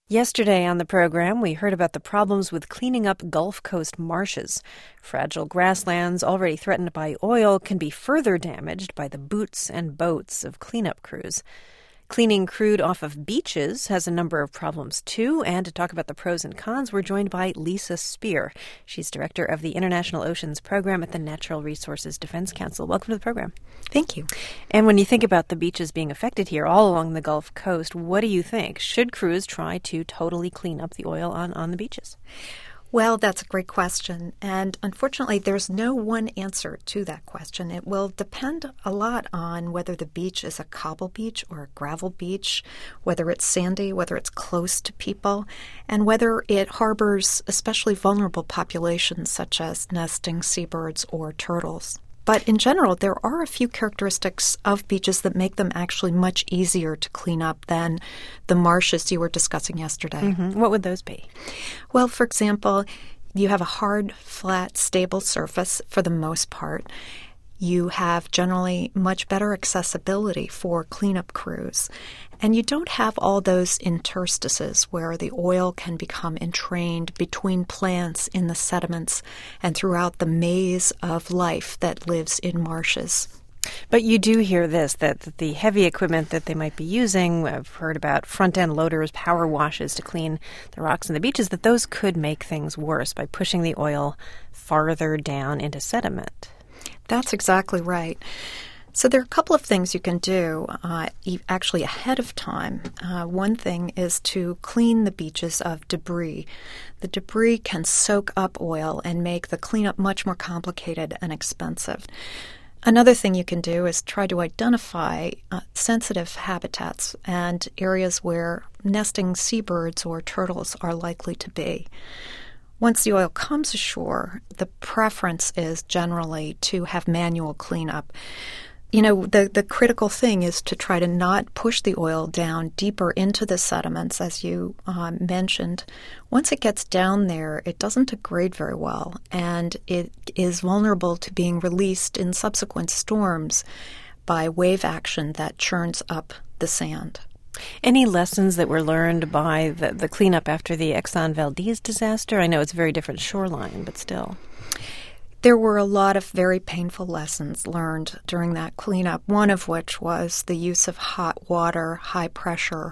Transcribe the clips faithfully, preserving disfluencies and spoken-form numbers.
Yesterday on the program, we heard about the problems with cleaning up Gulf Coast marshes. Fragile grasslands already threatened by oil can be further damaged by the boots and boats of cleanup crews. Cleaning crude off of beaches has a number of problems, too. And to talk about the pros and cons, we're joined by Lisa Speer. She's director of the International Oceans Program at the Natural Resources Defense Council. Welcome to the program. Thank you. And when you think about the beaches being affected here all along the Gulf Coast, what do you think? Should crews try to totally clean up the oil on, on the beaches? Well, that's a great question. And unfortunately, there's no one answer to that question. It will depend a lot on whether the beach is a cobble beach or a gravel beach, whether it's sandy, whether it's close to people, and whether it harbors especially vulnerable populations such as nesting seabirds or turtles. But in general, there are a few characteristics of beaches that make them actually much easier to clean up than the marshes you were discussing yesterday. Mm-hmm. What would those be? Well, for example, you have a hard, flat, stable surface for the most part. You have generally much better accessibility for cleanup crews. And you don't have all those interstices where the oil can become entrained between plants in the sediments and throughout the maze of life that lives in marshes. But you do hear this, that the heavy equipment that they might be using, I've heard about front-end loaders, power washes to clean the rocks and the beaches, that those could make things worse by pushing the oil farther down into sediment. That's exactly right. So there are a couple of things you can do uh, actually ahead of time. Uh, one thing is to clean the beaches of debris. The debris can soak up oil and make the cleanup much more complicated and expensive. Another thing you can do is try to identify uh, sensitive habitats and areas where nesting seabirds or turtles are likely to be. Once the oil comes ashore, the preference is generally to have manual cleanup. You know, the, the critical thing is to try to not push the oil down deeper into the sediments, as you um, mentioned. Once it gets down there, it doesn't degrade very well, and it is vulnerable to being released in subsequent storms by wave action that churns up the sand. Any lessons that were learned by the, the cleanup after the Exxon Valdez disaster? I know it's a very different shoreline, but still. There were a lot of very painful lessons learned during that cleanup, one of which was the use of hot water, high pressure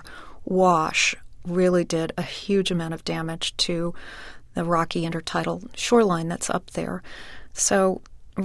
wash really did a huge amount of damage to the rocky intertidal shoreline that's up there. So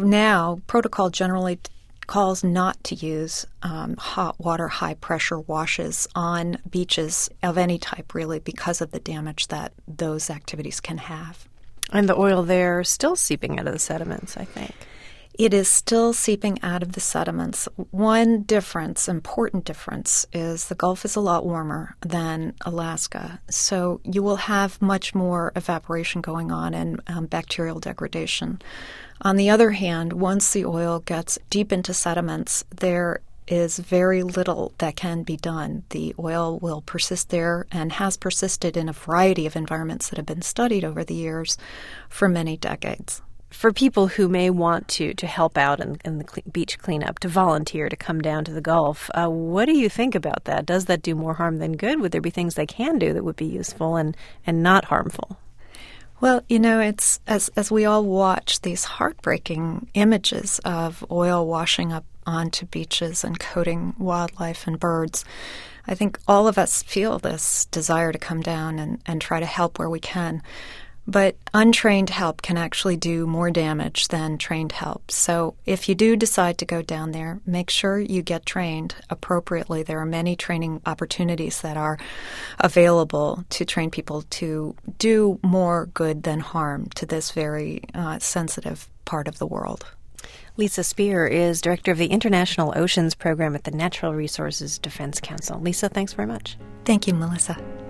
now protocol generally calls not to use um, hot water, high-pressure washes on beaches of any type, really, because of the damage that those activities can have. And the oil there is still seeping out of the sediments, I think. It is still seeping out of the sediments. One difference, important difference, is the Gulf is a lot warmer than Alaska, so you will have much more evaporation going on and um, bacterial degradation. On the other hand, once the oil gets deep into sediments, there is very little that can be done. The oil will persist there and has persisted in a variety of environments that have been studied over the years for many decades. For people who may want to, to help out in, in the cle- beach cleanup, to volunteer, to come down to the Gulf, uh, what do you think about that? Does that do more harm than good? Would there be things they can do that would be useful and, and not harmful? Well, you know, it's as as we all watch these heartbreaking images of oil washing up onto beaches and coating wildlife and birds, I think all of us feel this desire to come down and, and try to help where we can. But untrained help can actually do more damage than trained help. So if you do decide to go down there, make sure you get trained appropriately. There are many training opportunities that are available to train people to do more good than harm to this very uh, sensitive part of the world. Lisa Speer is director of the International Oceans Program at the Natural Resources Defense Council. Lisa, thanks very much. Thank you, Melissa.